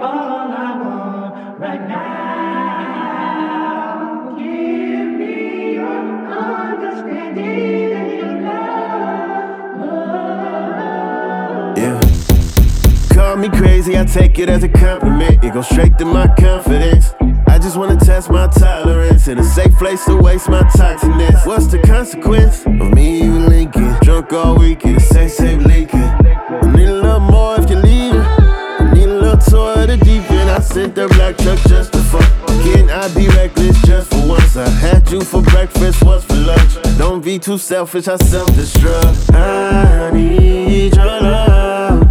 all I want right now. Give me your understanding and your love. Yeah. Call me crazy, I take it as a compliment. It goes straight to my confidence. I just wanna test my tolerance in a safe place to waste my toxicness. What's the consequence of me and you linking? Drunk all weekend, the same leaking. I need a little more if you're leaving. I need a little tour of the deep end. I sent the black truck just to fuck. Can I be reckless just for once? I had you for breakfast, what's for lunch? Don't be too selfish, I self-destruct. I need your love.